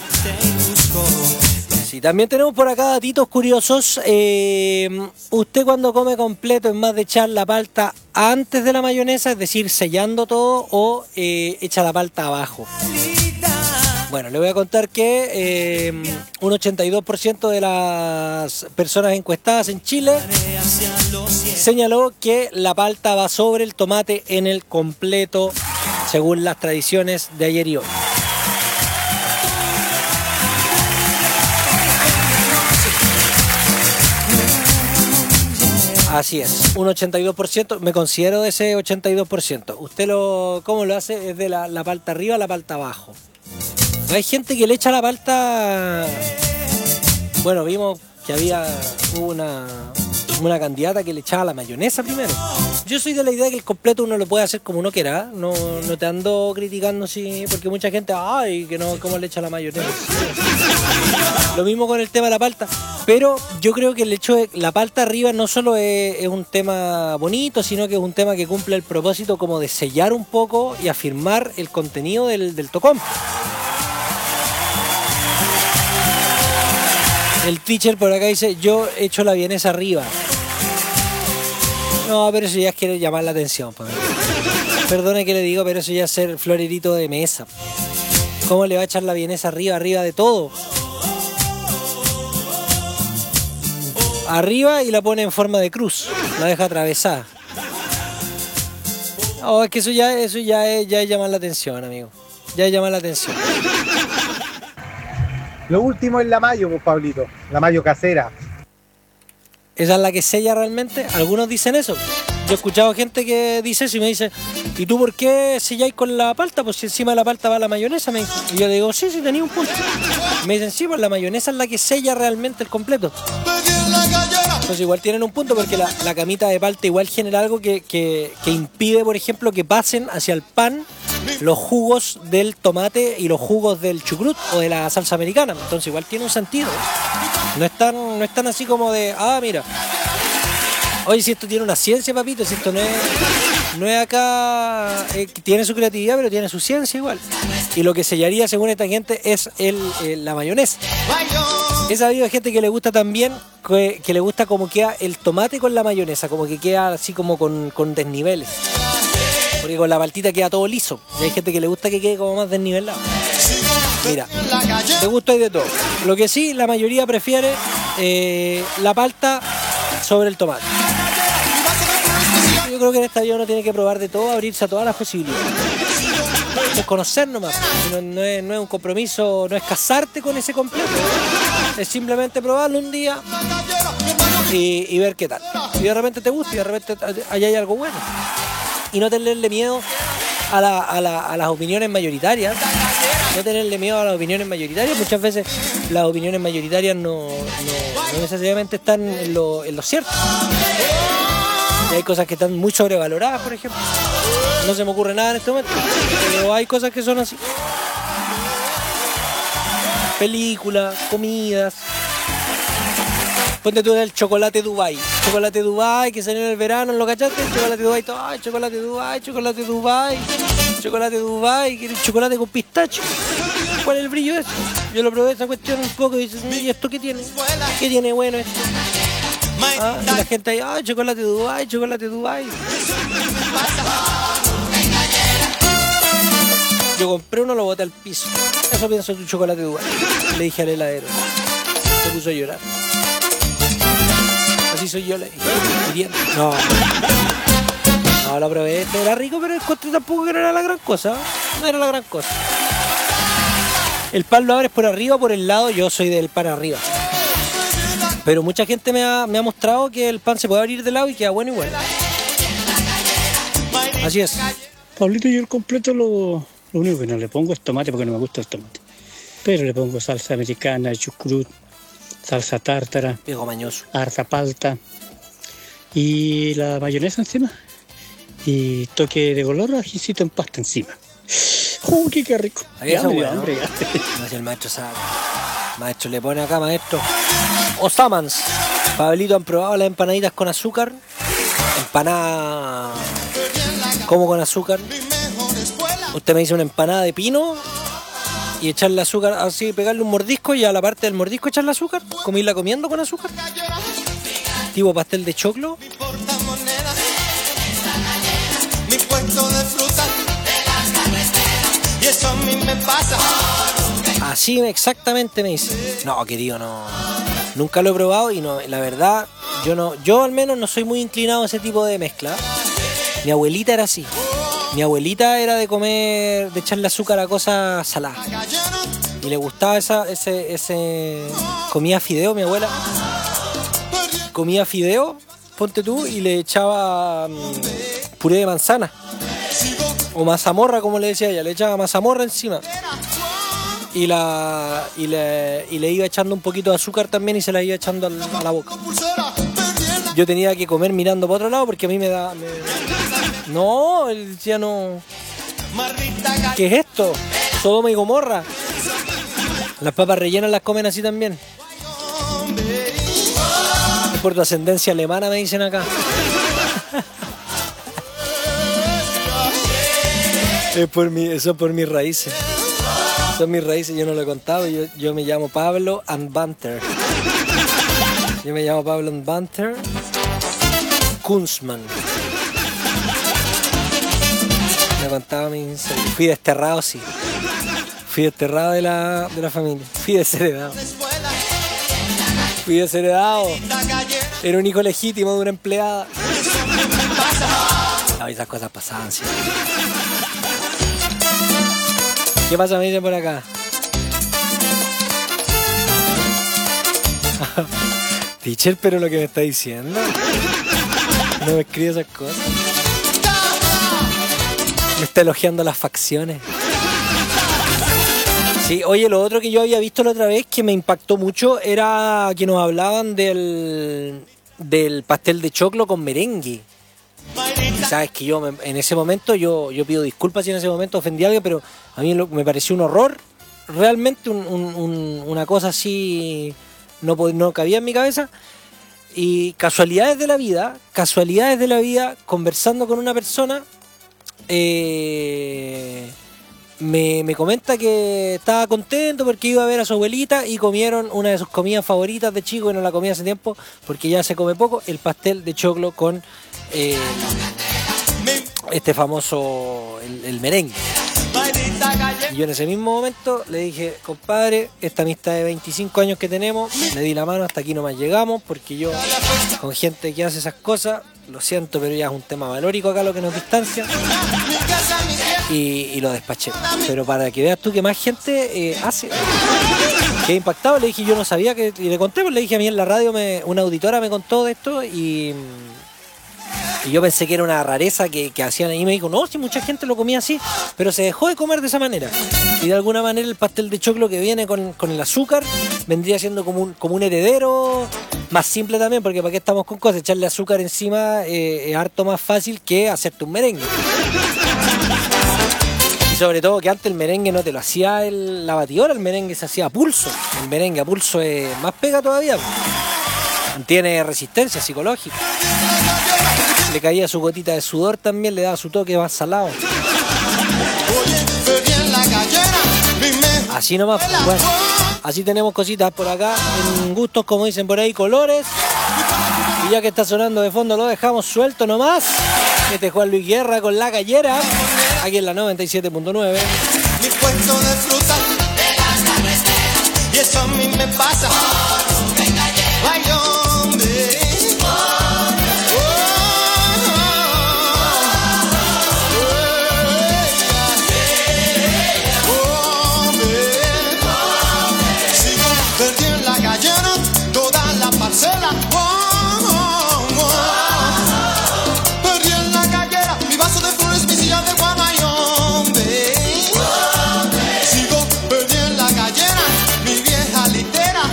Sí, también tenemos por acá datitos curiosos. Usted cuando come completo, en más de echar la palta antes de la mayonesa, es decir, sellando todo, o echa la palta abajo. Bueno, le voy a contar que un 82% de las personas encuestadas en Chile señaló que la palta va sobre el tomate en el completo, según las tradiciones de ayer y hoy. Así es, un 82%, me considero de ese 82%. ¿Usted cómo lo hace? ¿Es de la palta arriba o la palta abajo? Hay gente que le echa la palta... Bueno, vimos que hubo una candidata que le echaba la mayonesa primero. Yo soy de la idea que el completo uno lo puede hacer como uno quiera, ¿eh? No te ando criticando, sí, porque mucha gente, ay, que no, cómo le echa la mayonesa. Lo mismo con el tema de la palta, pero yo creo que el hecho de la palta arriba no solo es un tema bonito, sino que es un tema que cumple el propósito como de sellar un poco y afirmar el contenido del tocón. El teacher por acá dice, yo echo la vienesa arriba. No, pero eso ya es querer llamar la atención. Perdone que le digo, pero eso ya es ser florerito de mesa. ¿Cómo le va a echar la vienesa arriba de todo? Arriba y la pone en forma de cruz. La deja atravesada. No, es que eso ya es llamar la atención, amigo. Ya es llamar la atención. Lo último es la mayo, pues, Pablito. La mayo casera. ¿Esa es la que sella realmente? Algunos dicen eso. Yo he escuchado gente que dice eso y me dice, ¿y tú por qué selláis con la palta? Pues si encima de la palta va la mayonesa. Y yo le digo, sí, tenía un punto. Y me dicen, sí, pues la mayonesa es la que sella realmente el completo. Entonces igual tienen un punto porque la camita de palta igual genera algo que impide, por ejemplo, que pasen hacia el pan los jugos del tomate y los jugos del chucrut o de la salsa americana. Entonces igual tiene un sentido. No es tan así como de, mira. Oye, si esto tiene una ciencia, papito, si esto no es acá, tiene su creatividad, pero tiene su ciencia igual. Y lo que sellaría, según esta gente, es la mayonesa. He sabido de gente que le gusta también, que le gusta como queda el tomate con la mayonesa, como que queda así como con desniveles. Porque con la paltita queda todo liso. Y hay gente que le gusta que quede como más desnivelado. Mira, de gusto hay de todo. Lo que sí, la mayoría prefiere la palta sobre el tomate. Yo creo que en esta vida uno tiene que probar de todo, abrirse a todas las posibilidades. Es conocer nomás. No es un compromiso, no es casarte con ese completo. Es simplemente probarlo un día y ver qué tal. Y de repente te gusta y de repente allá hay algo bueno. Y no tenerle miedo a las opiniones mayoritarias. No tenerle miedo a las opiniones mayoritarias. Muchas veces las opiniones mayoritarias no necesariamente están en lo cierto. Y hay cosas que están muy sobrevaloradas, por ejemplo. No se me ocurre nada en este momento, pero hay cosas que son así. Películas, comidas. Ponte tú el chocolate Dubai. Chocolate Dubai que salió en el verano, ¿lo cachaste? Chocolate Dubai, ay, chocolate Dubai, chocolate Dubai. Chocolate Dubai, que es chocolate con pistacho. ¿Cuál es el brillo de eso? Yo lo probé esa cuestión un poco y dices, ¿y esto qué tiene? ¿Qué tiene bueno esto? Y la gente ahí, ay, chocolate Dubai, chocolate Dubai. Yo compré uno, lo boté al piso. Eso pienso tu chocolate Dubai. Le dije al heladero. Se puso a llorar. Así soy yo, le dije. No, lo probé. Este era rico, pero encontré tampoco que no era la gran cosa. No era la gran cosa. El pan lo abres por arriba o por el lado. Yo soy del pan arriba. Pero mucha gente me ha mostrado que el pan se puede abrir de lado y queda bueno igual. Así es. Pablito, yo el completo lo único que no le pongo es tomate porque no me gusta el tomate. Pero le pongo salsa americana, chucrut, salsa tártara, viejo mañoso, harta palta y la mayonesa encima. Y toque de color, ajicito en pasta encima. ¡Qué rico! Ahí eso bueno, hambre, no sé, el maestro sabe. Maestro le pone acá, maestro. Osamans. Pablito, ¿han probado las empanaditas con azúcar? Empanada como con azúcar. Usted me dice una empanada de pino y echarle azúcar, así pegarle un mordisco y a la parte del mordisco echarle azúcar, como irla comiendo con azúcar. Tipo pastel de choclo. Mi puesto de fruta y eso a mí me pasa. Así exactamente me dice. No, querido, no. Nunca lo he probado y no, la verdad, yo al menos no soy muy inclinado a ese tipo de mezcla. Mi abuelita era así. Mi abuelita era de comer, de echarle azúcar a cosas saladas. Y le gustaba ese comía fideo, mi abuela. Comía fideo, ponte tú, y le echaba puré de manzana. O mazamorra, como le decía ella, le echaba mazamorra encima. Y le iba echando un poquito de azúcar también y se la iba echando a la boca. Yo tenía que comer mirando para otro lado porque a mí No, él decía no. ¿Qué es esto? Sodoma y Gomorra. Las papas rellenas las comen así también. Por tu ascendencia alemana me dicen acá. Eso es por mis raíces. Son mis raíces, yo no lo he contado. Yo me llamo Pablo and Banter. Yo me llamo Pablo and Banter Kunzman. Me contaba mis... Fui desterrado, sí. Fui desterrado de la familia. Fui desheredado. Era un hijo legítimo de una empleada. No, esas cosas pasaban, sí. ¿Qué pasa? Me dicen por acá. Teacher, pero lo que me está diciendo. No me escribe esas cosas. Me está elogiando las facciones. Sí, oye, lo otro que yo había visto la otra vez que me impactó mucho era que nos hablaban del pastel de choclo con merengue. Sabes que yo en ese momento yo pido disculpas si en ese momento ofendí a alguien, pero a mí me pareció un horror. Realmente una cosa así no cabía en mi cabeza. Y casualidades de la vida, conversando con una persona, me comenta que estaba contento porque iba a ver a su abuelita y comieron una de sus comidas favoritas de chico, y no la comía hace tiempo porque ya se come poco, el pastel de choclo con este famoso, el merengue. Y yo en ese mismo momento le dije, compadre, esta amistad de 25 años que tenemos, le di la mano, hasta aquí nomás llegamos, porque yo, con gente que hace esas cosas, lo siento, pero ya es un tema valórico acá lo que nos distancia, y lo despaché. Pero para que veas tú que más gente hace, quedé impactado. Le dije, yo no sabía que, y le conté, pues le dije, a mí en la radio una auditora me contó de esto, y yo pensé que era una rareza que hacían ahí. Me dijo, no, si mucha gente lo comía así, pero se dejó de comer de esa manera. Y de alguna manera el pastel de choclo que viene con el azúcar vendría siendo como un heredero más simple también, porque para qué estamos con cosas, echarle azúcar encima es harto más fácil que hacerte un merengue. Y sobre todo que antes el merengue no te lo hacía la batidora, el merengue se hacía a pulso. El merengue a pulso es más pega todavía, tiene resistencia psicológica. Le caía su gotita de sudor también, le daba su toque más salado. Así nomás, bueno, así tenemos cositas por acá, en gustos, como dicen por ahí, colores. Y ya que está sonando de fondo, lo dejamos suelto nomás. Este es Juan Luis Guerra con La Gallera, aquí en la 97.9. Mi puesto de fruta de las carreteras, y eso a mí me pasa. Ay, hombre. Perdí en la gallera toda la parcela. Perdí en la gallera mi vaso de flores, mi silla de guamayombe. Sigo perdí en la gallera mi vieja litera.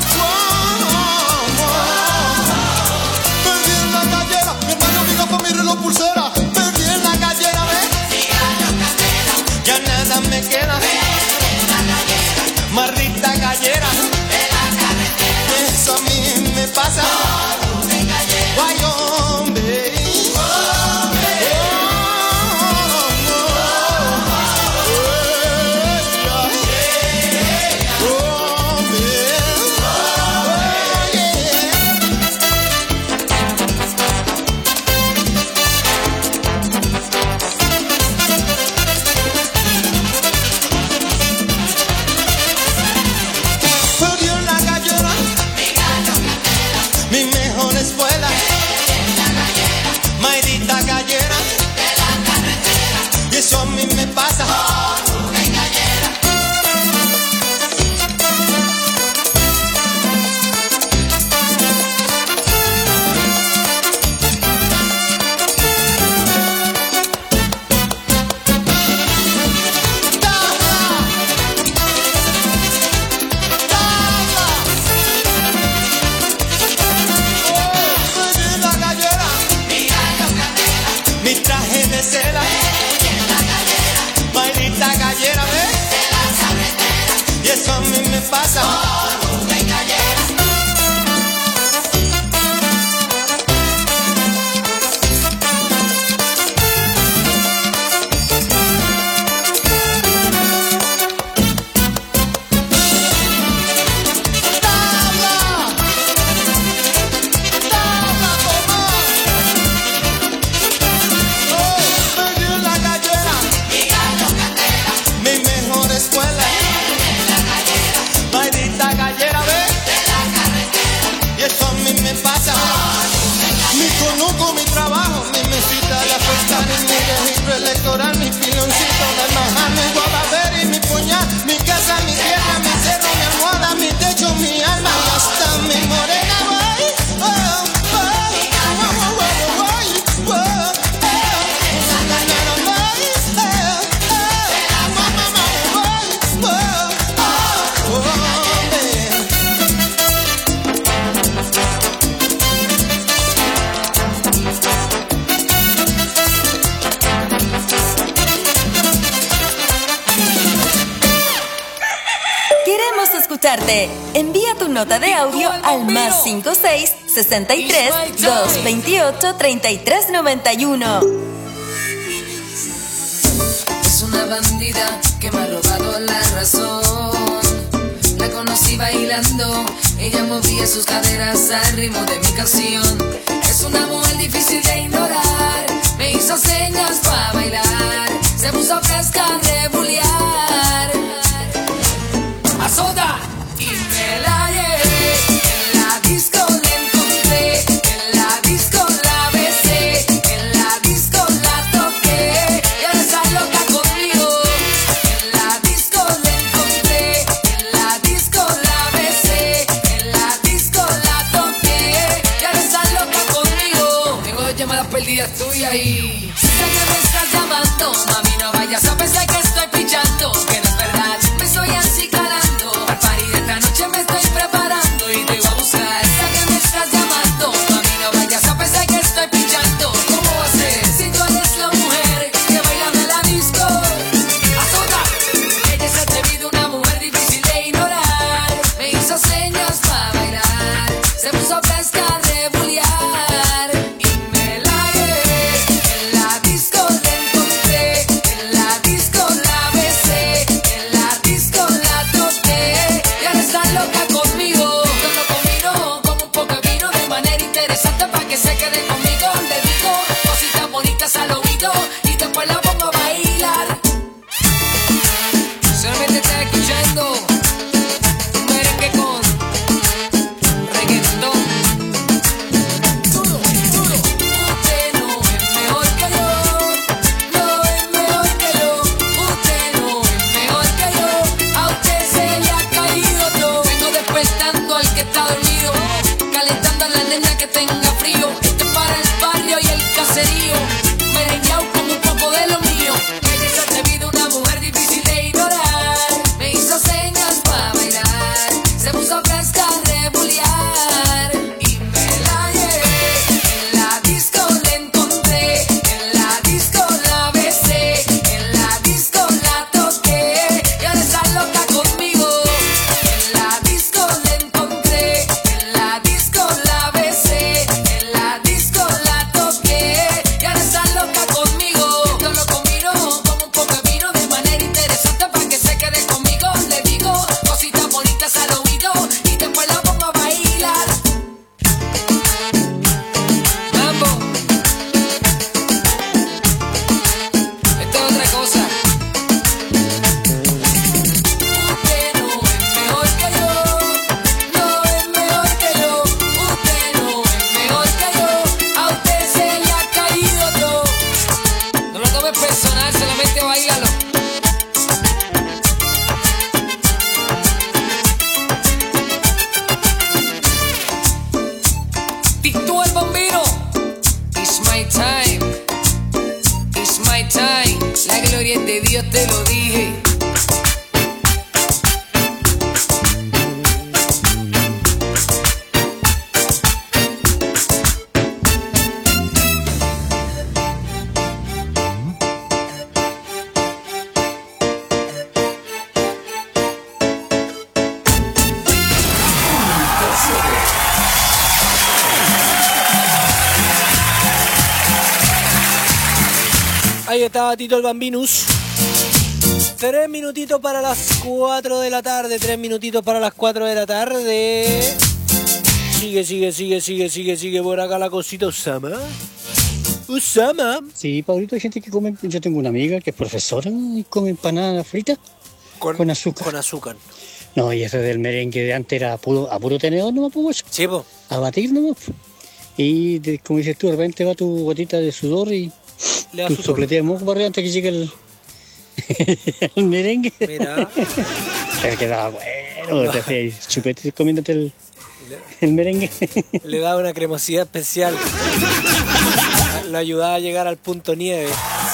Perdí en la gallera mi hermano, mi capa, mi reloj, pulsera. Perdí en la gallera, ya nada me queda. Marrita gallera, eso a mí me pasa. Ay, hombre. Perdió la gallera, mi mejor escuela, maldita gallera, y eso a mí me pasa. escucharte. Envía tu nota de audio al más 56 63 228 33 91. Es una bandida que me ha robado la razón. La conocí bailando, ella movía sus caderas al ritmo de mi canción. Es una mujer difícil de ignorar, me hizo señas para bailar, se puso fresca de bullear. A soda y me la llevé, en la disco la encontré, en la disco la besé, en la disco la toqué, y ahora está loca conmigo. En la disco la encontré, en la disco la besé, en la disco la toqué, y ahora está loca conmigo. Tengo 2 llamadas perdidas tuyas y sé que me estás llamando, mami, no vayas a pensar que estoy pichando, que no es verdad, me estoy así calando. Al party de esta noche me estoy preparando y te voy a buscar. Sé que me estás llamando, mami, no vayas a pensar que estoy pichando. ¿Cómo va a ser si tú eres la mujer que baila en la disco? Azota, ella se ha atrevido, una mujer difícil de ignorar, me hizo señas para bailar, se puso fresca de bullear y me la llevé. En la disco la encontré, en la disco la besé, en la disco la toqué, y ahora está loca conmigo. Yo lo combino con un poco de vino de manera interesante para que se quede conmigo. Le digo cositas bonitas al oído y después la pongo a bailar. Solamente estás escuchando un merengue con reggaetón. Duro, duro. Usted no es mejor que yo, no es mejor que yo. Usted no es mejor que yo, a usted se le ha caído todo. Vengo despertando al que está dormido, calentando a la nena que tenga frío. Este es para el barrio y el caserío, merengueado con un poco de lo mío. Ella se ha atrevido, una mujer difícil de ignorar, me hizo señas para bailar, se puso fresca de bullear y me la llevé. En la disco la encontré, en la disco la besé, en la disco la toqué, y ahora está loca conmigo. En la disco la encontré, en la disco la besé, en la disco la toqué, y ahora está loca conmigo. Esto lo combino con un poco de vino de manera interesante para que se quede conmigo. Le digo cositas bonitas al oído y después la pongo a bailar. Mambo, esto es otra cosa. Usted no es mejor que yo, no es mejor que yo. Usted no es mejor que yo, a usted se le ha caído todo. No lo tomes personal, solamente bailalo. Tito el bombero, it's my time, it's my time. La gloria es de Dios, te lo dije. Ahí estaba Tito el Bambinus. 3 minutitos para las 4 de la tarde. 3 minutitos para las 4 de la tarde. Sigue por acá la cosita. Usama. Sí, Pablito, hay gente que come. Yo tengo una amiga que es profesora y come empanadas fritas con azúcar. Con azúcar. No, y ese del merengue de antes era a puro tenedor nomás, pues. Sí, po. A batir nomás. Y como dices tú, de repente va tu gotita de sudor y le da tu su sopletía de moco para arriba antes que llegue el merengue. Mira. Pero quedaba bueno, te hacías chupete comiéndote el merengue. Le da una cremosidad especial. Lo ayudaba a llegar al punto nieve.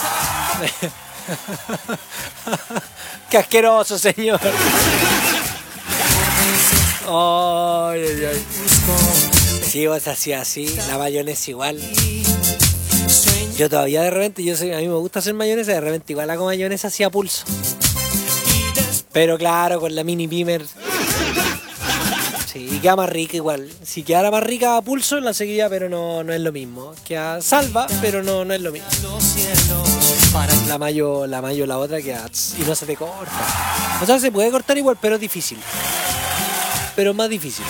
¡Qué asqueroso, señor! Ay. Sí, vos hacías así, la mayonesa igual. Yo todavía de repente, a mí me gusta hacer mayonesa, de repente igual hago mayonesa así a pulso. Pero claro, con la mini pimer Sí, y queda más rica igual. Si quedara más rica a pulso, la seguiría, pero no es lo mismo. Queda salva, pero no es lo mismo. La mayo, la otra queda y no se te corta. O sea, se puede cortar igual, pero es difícil. Pero más difícil.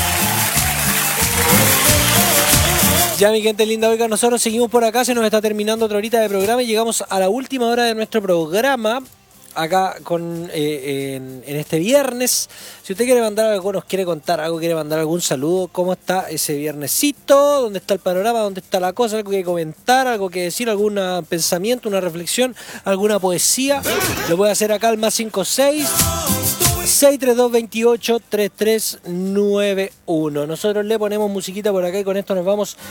Ya, mi gente linda, oiga, nosotros seguimos por acá, se nos está terminando otra horita de programa y llegamos a la última hora de nuestro programa. Acá en este viernes. Si usted quiere mandar algo, nos quiere contar algo, quiere mandar algún saludo, ¿cómo está ese viernesito? ¿Dónde está el panorama? ¿Dónde está la cosa? ¿Algo que comentar? ¿Algo que decir? ¿Algún pensamiento? ¿Una reflexión? ¿Alguna poesía? Lo puede hacer acá al más 56 632 28 3391. Nosotros le ponemos musiquita por acá y con esto nos vamos